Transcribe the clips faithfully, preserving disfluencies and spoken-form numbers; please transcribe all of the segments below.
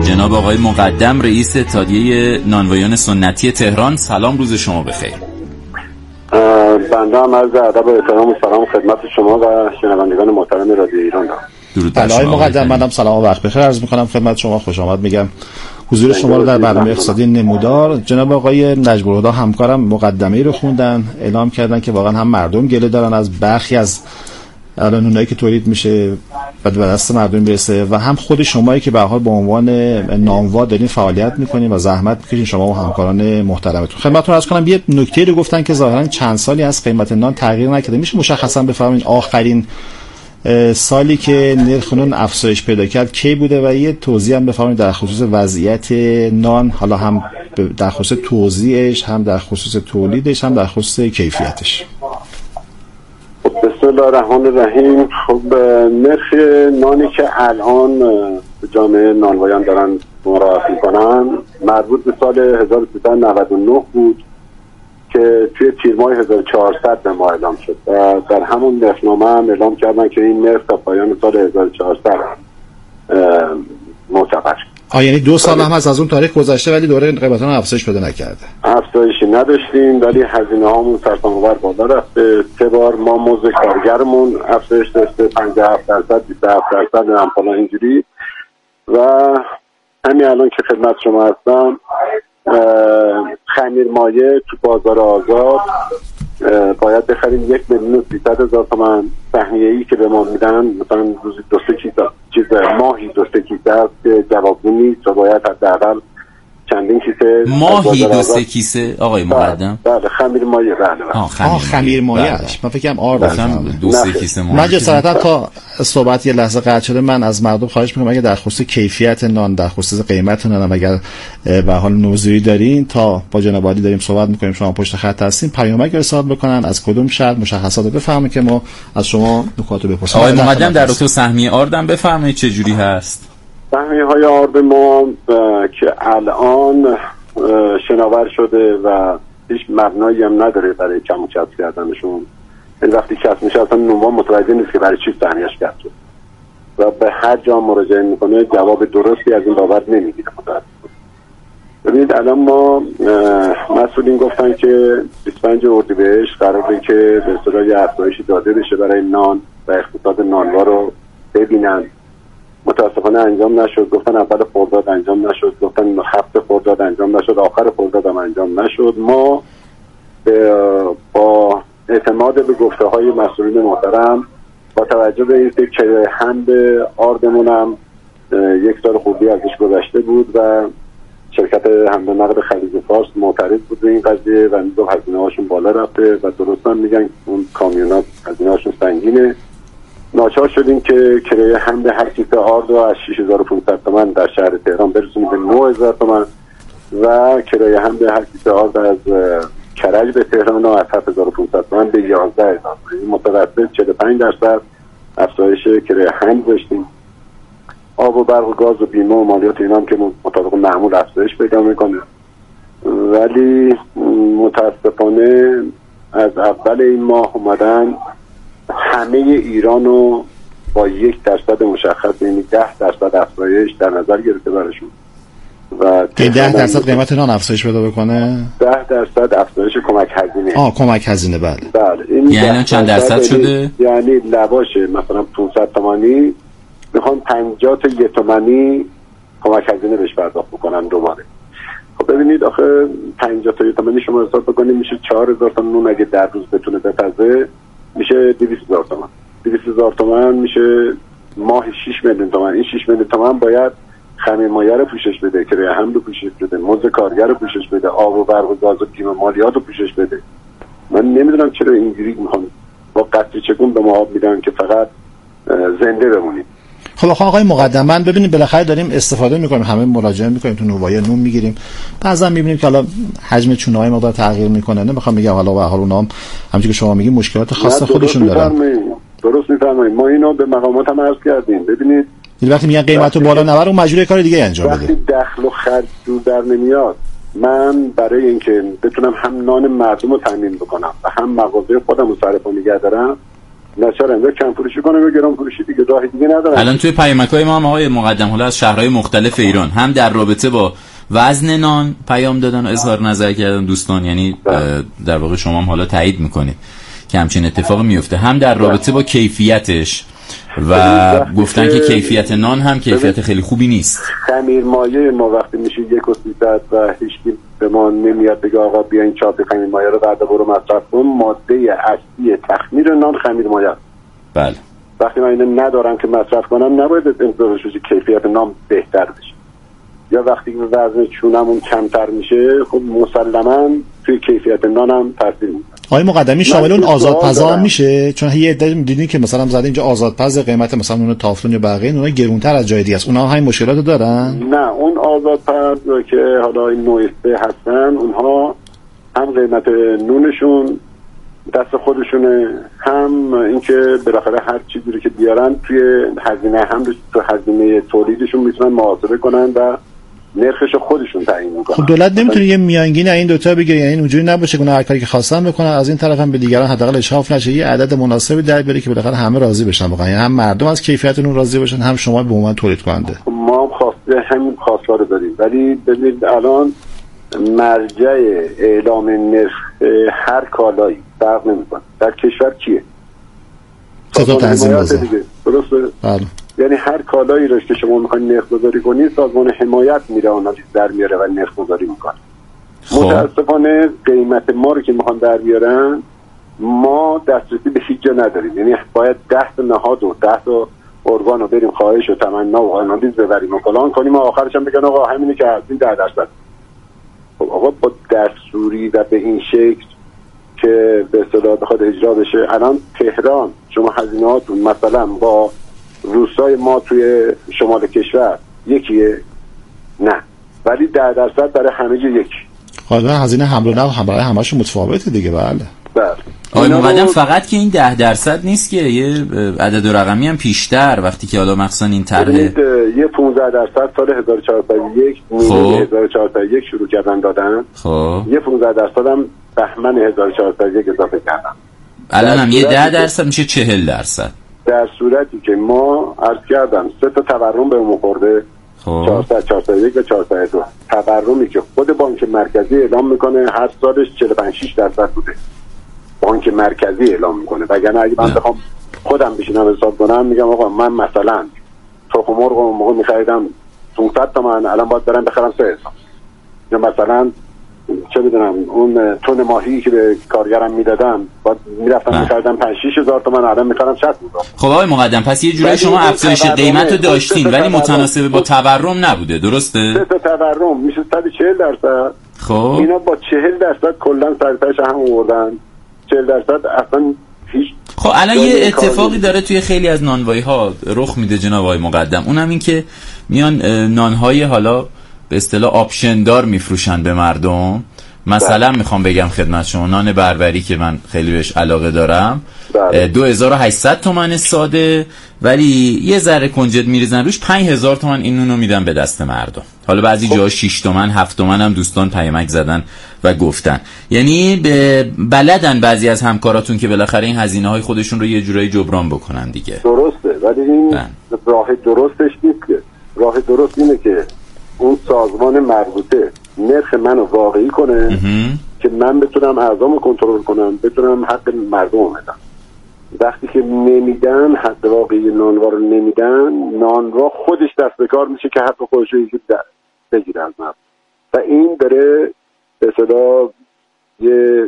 جناب آقای مقدم رئیس اتحادیه نانوایان سنتی تهران، سلام، روز شما بخیر. بنده هم عرض ادب و احترام و سلام خدمت شما و شنوندگان محترم رادیو ایران دارم. درود بر شما. آقای مقدم، منم سلام و وقت بخیر عرض می‌کنم خدمت شما. خوش آمد میگم حضور شما رو در برنامه اقتصادی نمودار. جناب آقای نجم الهدی همکارم مقدمه‌ای رو خوندن، اعلام کردن که واقعا هم مردم گله دارن از برخی از الان اونایی که تولید میشه و به دست مردم برسه و هم خود شمایی که به هر حال به عنوان نانوا دارین فعالیت میکنین و زحمت میکشین، شما و همکاران محترمتون. خدمتتون عرض کنم یه نکته رو گفتن که ظاهرا چند سالی از قیمت نان تغییر نکرده. میشه مشخصا بفرمایید آخرین سالی که نرخ نان افزایش پیدا کرد کی بوده و یه توضیح هم بفرمایید در خصوص وضعیت نان، حالا هم در خصوص توزیعش، هم در خصوص تولیدش، هم در خصوص کیفیتش. بسم الله الرحمن الرحیم. خب نرخ نانی که الان جامعه نانوایان دارن مراعات میکنن مربوط به سال هزار و سیصد و نود و نه بود که توی تیر ماه هزار و چهارصد به ما اعلام شد و در همون نرخنامه هم اعلام کردن که این نرخ تا پایان سال هزار و چهارصد معتبر شد. آه یعنی دو سال هم از از اون تاریخ گذشته ولی دوره قیمت ها افزایش پیدا نکرده. افزایشی نداشتیم ولی هزینه هامون سرسام‌آور بالا رفته. سه بار ما مزد کارگرمون افزایش داشته، پنجاه و هفت درصد، بیست و هفت درصد هم فلان اینجوری. و همین الان که خدمت شما هستم خمیر مایه تو بازار آزاد باید بخریم یک میلیون و سیصد هزار تومان. سهمیه‌ای که به ما میدن مثلا روزی دو سه کیسه چیز ماهی دو سه کیسه است که جوابگو نیست و باید حداقل چندین کیسه ماهی دو سه کیسه. آقای مقدم بله خمیر مایه بله آه خمیر, خمیر مایه اش من فکرم آرد دو سه کیسه ماهی. من جسارتا تا صحبت یه لحظه قطع شده، من از مردم خواهش میکنم اگه در خصوص کیفیت نان، در خصوص قیمت نان اگر به حال موضوعی دارین تا با جناب عالی داریم صحبت میکنیم، شما پشت خط هستین، پیامک ارسال بکنن از کدوم شهر مشخصات بفهمیم که ما از شما نکات بپرسیم. آقای مقدم در رابطه سهمیه آردم بفرمایید چه جوری هست؟ سهمیه های آرد ما که الان شناور شده و هیچ مبنایی هم نداره برای کم و کسب کردنشون. این وقتی کسب میشه اصلا نونوان متوجه نیست که برای چی سهمیه‌اش کسب شد و به هر جا مراجعه میکنه جواب درستی از این بابت نمیگیره. ببینید الان ما مسئولین گفتن که بیست و پنج اردیبهشت قراره که به اصطلاح یه افزایشی داده بشه برای نان و اقتصاد نانوا رو ببینن. متاسفانه انجام نشد. گفتن اول خرداد انجام نشد، گفتن هفته خرداد انجام نشد، آخر خرداد هم انجام نشد. ما با اعتماد به گفته های مسئولین محترم با توجه به اینکه که هم به آردمون هم یک سال خوبی ازش گذشته بود و شرکت حمل و نقل خلیج فارس معترض بود به این قضیه و میگه هزینه هاشون بالا رفته و درست هم میگن اون کامیونات هزینه هاشون سنگینه. ناچار شدیم که کرایه حمل هر کیسه آرد رو از شش هزار و پانصد تومان در شهر تهران برسونیم به نه هزار تومان و کرایه حمل هر کیسه آرد از کرج به تهران رو از هفت هزار و پانصد تومان به یازده هزار. این متوسط چهل و پنج درصد افزایش کرایه حمل داشتیم. آب و برق و گاز و بیمه و مالیات اینا هم که مطابق معمول افزایش پیدا میکنه ولی متاسفانه از اول این ماه اومدن همه ایران رو با یک درصد مشخص، یعنی ده درصد افزایش در نظر گرفته برشون و ده درصد قیمت نان افزایش پیدا بکنه. ده درصد افزایش کمک هزینه. آه کمک هزینه بله. بله این یعنی چند درصد شده؟ یعنی لواش مثلا پانصد تومانی میخوام پنجاه تا یک تومانی کمک هزینه بهش پرداخت بکنن دوباره. خب ببینید آخه پنجاه تا یک تومانی شما حساب بکنید میشه چهار هزار تا نون اگه در روز بتونه بپزه میشه دویست هزار تومان. دویست هزار تومان میشه ماه شش میلیون تومان. این شش میلیون تومان باید خمیر مایه رو پوشش بده، کرایه حمل رو پوشش بده، مزد کارگر رو پوشش بده، آب و برق و گاز و بیمه مالیات رو پوشش بده. من نمیدونم چرا اینجوری میخوان با قطع چگون به ما آب میدن که فقط زنده بمونیم. خب آقای مقدم من ببینید بالاخره داریم استفاده میکنیم، همه مراجعه میکنیم تو نوای نون میگیریم، بعضا میبینیم که حالا حجم چونه‌های مقدار تغییر میکنه. نمیخوام بگم حالا به حال اونام همونجوری که شما میگید مشکلات خاص خودشون دارن. درست میفرمایید. ما اینو به مقامات هم عرض کردیم. ببینید وقتی میگن قیمتو بالا نبر اون مجبور کار دیگه انجام بده. وقتی دخل و خرج دور در نمیاد، من برای اینکه بتونم هم نان مردم رو تامین بکنم و هم مغازه خودم رو سرپا نگه دارم نچارن یا کم فروشی کنم یا گران فروشی دیگه، راه دیگه ندارم. الان توی پیامک‌های ما هم آقای مقدم حالا از شهرهای مختلف ایران هم در رابطه با وزن نان پیام دادن و اظهار نظر کردن دوستان، یعنی در واقع شما هم حالا تایید میکنید که همچین اتفاق میفته، هم در رابطه با کیفیتش و گفتن که کیفیت نان هم کیفیت خیلی خوبی نیست. خمیر مایه ما وقتی میشه یک و سیصد و هیچکی به ما نمیاد بگه آقا بیا این چهار تا خمیر مایه رو بعد برو مصرف کن، ماده اصلی تخمیر نان خمیر مایه است. بله. وقتی من اینو ندارم که مصرف کنم نباید انتظارش بشه کیفیت نان بهتر بشه. یا وقتی که وزن چونمون کمتر میشه خب مسلماً توی کیفیت نانم تاثیر میذاره. آقای مقدمی شامل اون آزادپزا هم میشه؟ چون یه عده دیدین که مثلا زده اینجا آزادپز قیمت مثلا اون تافلون یا بقیه اونها گرونتر از جای دیگه است، اونها هم همین مشکلاتو دارن؟ نه اون آزادپز که حالا این نوع سه هستن اونها هم قیمت نونشون دست خودشونه، هم اینکه بالاخره هر چیزی رو که بیارن توی هزینه هم تو هزینه تولیدشون میتونن محاسبه کنن و نرخش خودشون تعیین میکنن. خب دولت نمیتونه یه میانگین این دو تا بگیره؟ یعنی اونجوری نباشه که هر کاری که خواستن بکنن، از این طرف هم به دیگران حداقل اشراف نشه، یه عدد مناسبی در بیاره که بالاخره همه راضی بشن واقعا، یعنی هم مردم از کیفیت اون راضی بشن هم شما به عنوان تولید کننده. ما هم خواسته همین خواستار رو داریم، ولی ببینید الان مرجع اعلام نرخ هر کالایی فرق نمیکنه در کشور کیه؟ سازمان تنظیم بازار. درسته؟ بله. یعنی هر کالایی رو که شما میخواین نرخ گذاری کنید سازمان حمایت میره آنالیز در میاره و نرخ گذاری میکنه. متاسفانه قیمت ما رو که میخوان در بیارن ما دسترسی به هیچ جا نداریم، یعنی باید ده تا نهاد و ده تا ارگان رو بریم خواهش و تمنا و آنالیز ببریم و فلان کنیم و آخرش هم بگن آقا همینی که هستین ده درصد. خب آقا با دستوری و به این شکل که به اصطلاح بخواد اجرا بشه، الان تهران شما هزینه‌هاتون مثلا با روستای ما توی شمال کشور یکیه؟ نه، ولی ده درصد برای همه جا یکی. حالا هزینه حمل و نقل برای همه‌شون متفاوته دیگه. بله. بله. آقای مقدم فقط که این ده درصد نیست که یه عدد رقمی هم پیشتر وقتی که حالا مخصوصا این طرح یه پانزده درصد سال هزار و چهارصد و یک خب. هزار و چهارصد و یک شروع کردن دادن. خب یه پانزده درصد هم بهمن هزار و چهارصد و یک اضافه کردن. الان هم یه ده درصد میشه چهل درصد. در صورتی که ما عرض کردم سه تا تورم بهمون خورده، خب چهارصد، چهارصد و یک و چهارصد و دو. تورمی که خود بانک مرکزی اعلام میکنه هر سالش چهل و پنج شش درصد بوده. بانک مرکزی اعلام میکنه، وگرنه اگه من بخوام خودم بشینم حساب کنم میگم آقا من مثلا تخم مرغ اون موقع میخریدم پانصد تومن، الان باید برم بخرم سه هزار. یا مثلا چه میدونم اون تن ماهی که به کارگرم میدادم باید میرفتم میخریدم پنج شش هزار تومن، الان میخرم شصت هزار. خب آقای مقدم پس یه جوری شما افزایش قیمت رو داشتین ولی متناسب با تورم نبوده، درسته؟ سه تا تورم میشه صد و چهل درصد. خب اینا با چهل درصد کلا سرتاش هم آوردن. چهل درصد اصلا هیچ. خب الان یه اتفاقی داره توی خیلی از نانوایی ها رخ میده جناب آقای مقدم، اونم این که میان نانهای حالا به اصطلاح آپشن دار میفروشن به مردم. مثلا میخوام بگم خدمت شما نان بربری که من خیلی بهش علاقه دارم دو هزار و هشتصد تومان ساده، ولی یه ذره کنجد میریزن روش پنج هزار تومان این نونو میدن به دست مردم. حالا بعضی جاها شش تومن هفت تومن هم دوستان پیامک زدن و گفتن، یعنی به بلدن بعضی از همکاراتون که بالاخره این هزینه های خودشون رو یه جورایی جبران بکنن دیگه. درسته، ولی این بن. راه درستش نیست که. راه درست اینه که اون سازمان مربوطه نرخ منو واقعی کنه که من بتونم اعضامو کنترل کنم، بتونم حق مردم بدم. وقتی که نمیدن، حق واقعی نانوا رو نمیدن، نانوا خودش دست به کار میشه که حق خودش رو بگیره از مردم و این داره به اصطلاح یه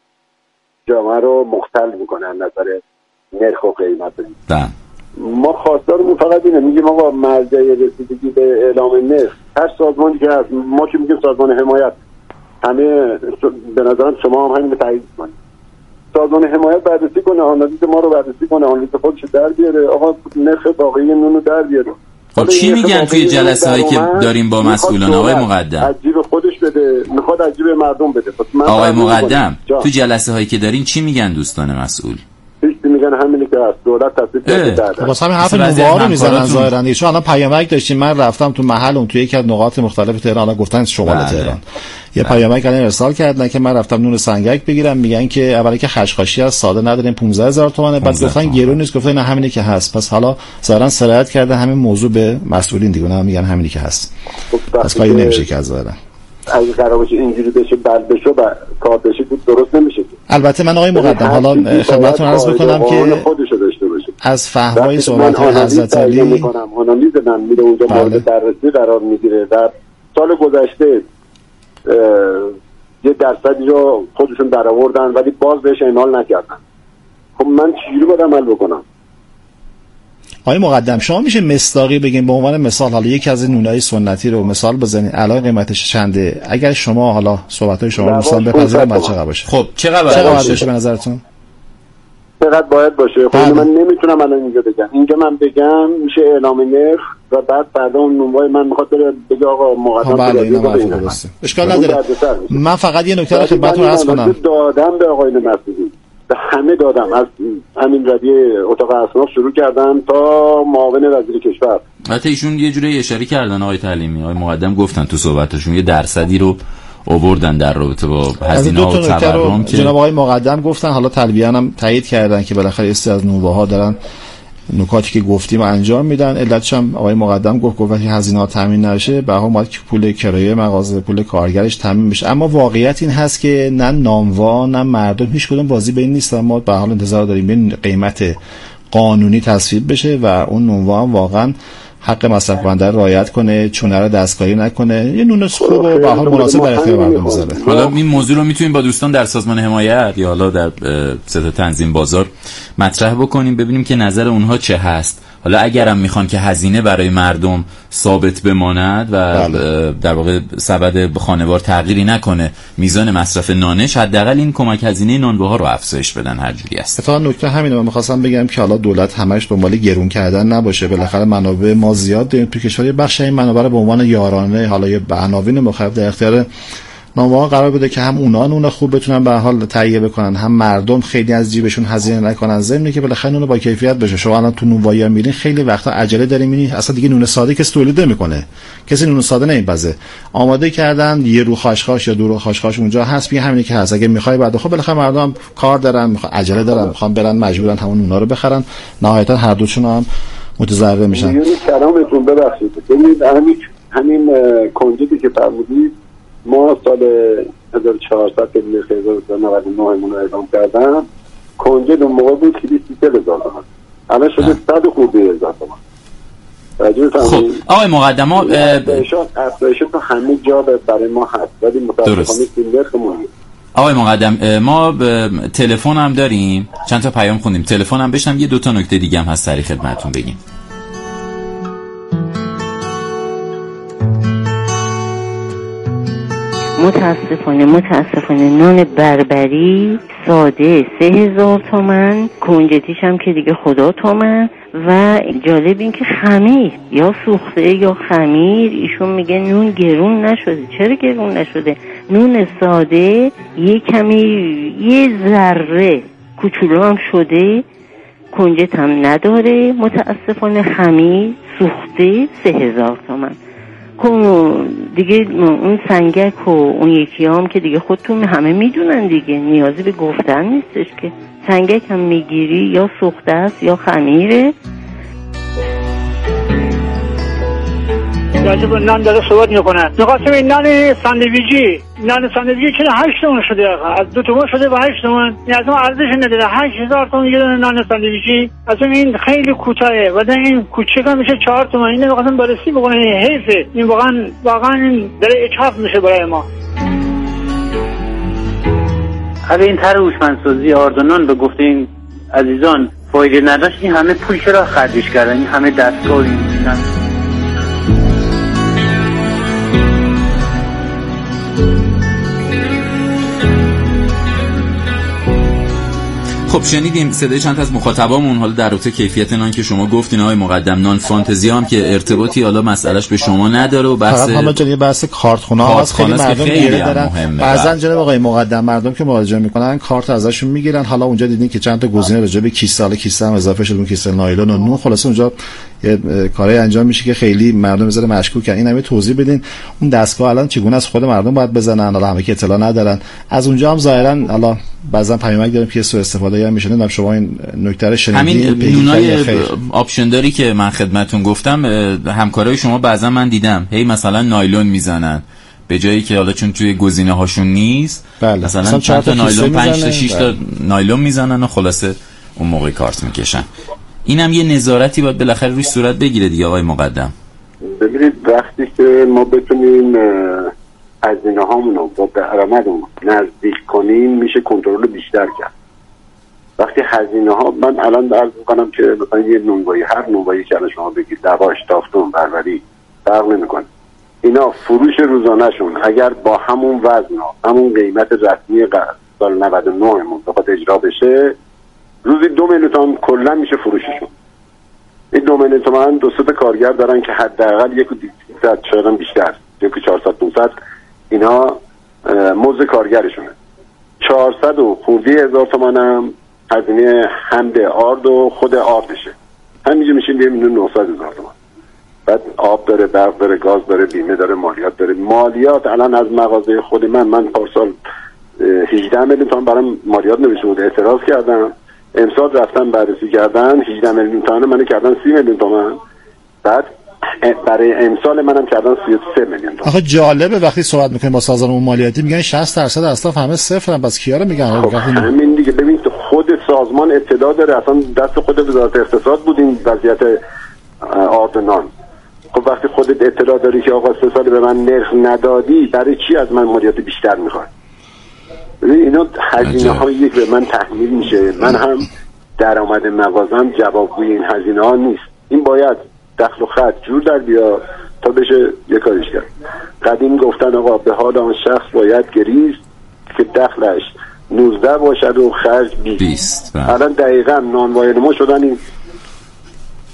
جامعه رو مختل میکنه از نظر نرخ و قیمت. ما خواستارمون فقط اینه، میگیم آقا مرجع رسیدگی به اعلام نرخ هر سازمانی که هست، ما که میگیم سازمان حمایت، همه به نظرم شما هم همین تایید کنید، سازمان حمایت بررسی کنه، آنالیز ما رو بررسی کنه، آنالیز خودش در بیاره، آقا نرخ واقعی نون رو در بیاره. خب چی میگن توی جلسه هایی که داریم با مسئولان آقای مقدم؟ عجیب خودش بده، میخواد عجیب مردم بده. آقای مقدم تو جلسه هایی که دارین چی میگن دوستان مسئول؟ هیچ میگن همینی که است. دولت تصدیق کرده. واسه همین حرف نوبه‌ها رو میزنن ظاهرا. چون الان پیامک داشتیم، من رفتم تو محلم توی یکی از نقاط مختلف تهران، گفتن شمال تهران یه پیامک الان ارسال کردن که من رفتم نون سنگک بگیرم، میگن که اولی که خشخاشی از ساده نداریم پانزده هزار تومانه، بعد گفتن گرون نیست، گفتن نه همینی که هست. پس حالا ظاهرا سرایت کرده همین موضوع به مسئولین دیگه، نه میگن همینی که هست. پس کاری نمیشه که ظاهرا اگه قرار باشه اینجوری بشه بعد بشه و کار بشه درست نمیشه. البته من آقای مقدم حالا خدمتتون عرض بکنم که خودشو داشته باشه. از فهمای صحبت حضرت علی میکنم، آنالیز من میره اونجا مورد بررسی قرار میگیره. در سال گذشته یه درصدی رو خودشون در آوردن ولی باز بهش اعمال نکردن. خب من چجوری باید عمل بکنم؟ آقای مقدم شما میشه مصداقی بگین به عنوان مثال حالا یکی از این نونای سنتی رو مثال بزنید الان قیمتش چنده؟ اگر شما حالا صحبت‌های شما رو مثال بپذیریم بعد چقدر باشه؟ خب چقدر چقدر باشه باشه به نظرتون؟ چقدر باید باشه؟ خب من نمیتونم الان اینجا بگم. اینجا من بگم میشه اعلام نرخ و بعد فردا اون نونوای من میخواد بره بگه آقا مقدم بله اشکال نداره. من فقط یه نکته رو خدمتتون عرض کنم. دادم به آقای مسعودی، به همه دادم، از همین ردیه اتاق اصناف شروع کردم تا معاون وزیر کشور. البته ایشون یه جوری اشاره کردن آقای تعلیمی، آقای مقدم گفتن تو صحبتشون یه درصدی رو آوردن در رابطه با هزینه و تورم که جناب آقای مقدم گفتن، حالا تلبیه هم تایید کردن که بالاخره است از نوبه‌ها دارن نکاتی که گفتیم انجام میدن. علتش هم آقای مقدم گفت گفت که هزینه‌ها تامین نشه، به هر حال پول کرایه مغازه پول کارگرش تامین بشه. اما واقعیت این هست که نه نانوا نه مردم هیچ کدوم بازی بین نیستن. ما به حال انتظار داریم بین قیمت قانونی تصویب بشه و اون نانوا هم واقعا حق مصرف کننده رعایت کنه، چونه رو دستکاری نکنه، یه نون خوب و به حال مناسب در اختیار مردم بذاره. حالا این موضوع رو میتونیم با دوستان در سازمان حمایت یا حالا در سطح تنظیم بازار مطرح بکنیم، ببینیم که نظر اونها چه هست. حالا اگرم میخوان که هزینه برای مردم ثابت بماند و بله. در واقع سبد خانوار تغییری نکنه میزان مصرف نانش، حداقل این کمک هزینه نانواها رو افزایش بدن هر جوری است. اتفاقا نکته همینه، من می‌خواستم بگم که حالا دولت همش دنبال گرون کردن نباشه. بالاخره منابع ما زیاد داریم تو کشور، بخش این منابع رو به عنوان یارانه حالا یه عناوین مختلف در اختیار نانواها قرار بده که هم اونا نون خوب بتونن به حال تهیه بکنن، هم مردم خیلی از جیبشون هزینه نکنن، ضمن که بالاخره نون با کیفیت بشه. شما الان تو نونوایی میرین خیلی وقتا عجله داریم، میبینید اصلا دیگه نون ساده کسی تولید نمیکنه، کسی نون ساده نمیپزه، آماده کردن یه رو خاشخاش یا دو رو خاشخاش اونجا هست، میگه همینی که هست. اگه میخوای بعد خب بالاخره مردم کار دارن، میخوان عجله دارن، میخوان برن مجبورن همون اونا رو بخرن، نهایتا هر دوشون هم متضرر میشن. یعنی کلامتون ببخشید، ببینید همین همین کنجدی که فرمودید ما سال هزار و چهارصد که هزار و نود و نه مون اعلام کردم، کنجد اون موقع بود که بیست و سه هزار تومان، الان شده صد و خورده هزار تومان. خب آقای مقدم ها افزایش تو همه جا برای ما هست ولی متاسفانه نرخمون نیست. آقای مقدم ما تلفن هم داریم، چند تا پیام خوندیم، تلفن هم بشنم، یه دو تا نکته دیگه هم هست سریع خدمتتون بگیم. متاسفانه متاسفانه نان بربری ساده سه هزار تومن، کنجدیش هم که دیگه خدا تومن. و جالب این که خمیر یا سوخته یا خمیر، ایشون میگه نون گرون نشده. چرا گرون نشده؟ نون ساده یه کمی یه ذره کوچولو هم شده، کنجد هم نداره. متاسفانه خمیر سوخته سه هزار تومن دیگه. اون سنگک و اون یکی هم که دیگه خودتون همه میدونن دیگه، نیازی به گفتن نیستش که سنگک هم میگیری یا سوخته است یا خمیره. راجب نان داره صحبت میکنن. میخواستم این نان ساندویجی نان ساندویجی چرا هشت تومن شده؟ از دو تومن شده به هشت تومن. این از ما ارزش نداره. هشت هزار تومن یه دونه نان ساندویجی. اصلا این خیلی کوتاهه و این کوچیک هم میشه چهار تومن. این واقعا بررسی بکنه، حیفه. این واقعا واقعا این داره اجحاف میشه برای ما. اگه این طرح هوشمندسازی آردنان به گفته این عزیزان فایده نداشت، این همه پول چرا خرجش کردن؟ این همه دستگاه این خب خب شنیدیم صدای چند تا از مخاطبامون حالا در رابطه کیفیت نان که شما گفتین آقای مقدم، نان فانتزی هم که ارتباطی حالا مسئلهش به شما نداره و بحث فقط همه جای بحث کارتخونه هاست، خیلی مردم گیره دارن. بعضن جناب آقای مقدم مردم که مراجعه میکنن کارت ازشون میگیرن. حالا اونجا دیدین که چند تا گزینه راجع به کیسه، حالا کیسه هم اضافه شده، اون کیسه نایلون و نون، خلاص اونجا یه کاری انجام میشه که خیلی مردم بذاره مشکوکن. این همه توضیح بدین اون دستگاه الان چگونه از خود مردم باید بزنن، حالا همه که اطلاع ندارن. از اونجا هم ظاهرا حالا بعضا پیامک داریم که سوء استفاده هم میشه. نمیدونم شما این نکته رو شنیدین؟ همین نونای آپشن داری که من خدمتتون گفتم، همکارای شما بعضا من دیدم هی مثلا نایلون میزنن به جایی که حالا چون توی گزینه هاشون نیست، بله. مثلا چند تا نایلون پنج تا شش تا نایلون میزنن و خلاصه اون موقع کارت میکشن. اینم یه نظارتی باید بالاخره روش صورت بگیره دیگه آقای مقدم. ببینید وقتی که ما بتونیم هزینه هامون رو با درآمدمون نزدیک کنیم میشه کنترل بیشتر کرد. وقتی هزینه ها، من الان عرض میکنم که مثلا یه نونوایی، هر نونوایی که شما بگید لواش، تافتون، بربری فرق نمیکنه، اینا فروش روزانهشون اگر با همون وزن همون قیمت رسمی سال نود و نه مون بخواد اجرا بشه، روزی دو میلیون تومان کلا میشه فروششون. این دو میلیون تومان دو سه تا کارگر دارن که حداقل یک و دویست شاید بیشتر، یک و چهارصد پانصد اینا مزد کارگرشونه. چهارصد و خورده هزار تومان هم هزینه حمل آرد و خود آردشه، همینجا میشه یه میلیون و نهصد هزار تومان. بعد آب داره، برق داره، گاز داره، بیمه داره، مالیات داره. مالیات الان از مغازه خود من من پارسال هجده میلیون تومان برام مالیات نوشته بود، اعتراض کردم، امسال رفتن بررسی کردن هجده میلیون تومان منو کردن سی میلیون تومان، بعد برای امسال منم کردن سی و سه میلیون تومان. آخه جالبه وقتی صحبت میکنیم با سازمان مالیاتی میگن شصت درصد اصلا همه صفرن، بس کیا رو میگن؟ خب همین دیگه. ببین خود سازمان اطلاع داره، اصلا دست خود وزارت اقتصاد بود این وضعیت آردنان. خب وقتی خودت اطلاع داری که آقا سه سال به من نرخ ندادی، برای چی از من مالیات بیشتر میخواد؟ ببین اینا هزینه هایی که به من تحمیل میشه، من هم درآمد مغازم جوابگوی این هزینه ها نیست. این باید دخل و خرج جور در بیا تا بشه یه کاریش کرد. قدیم گفتن آقا به حال آن شخص باید گریست که دخلش نوزده باشد و خرج بیست. الان دقیقا نانوای ما شدن این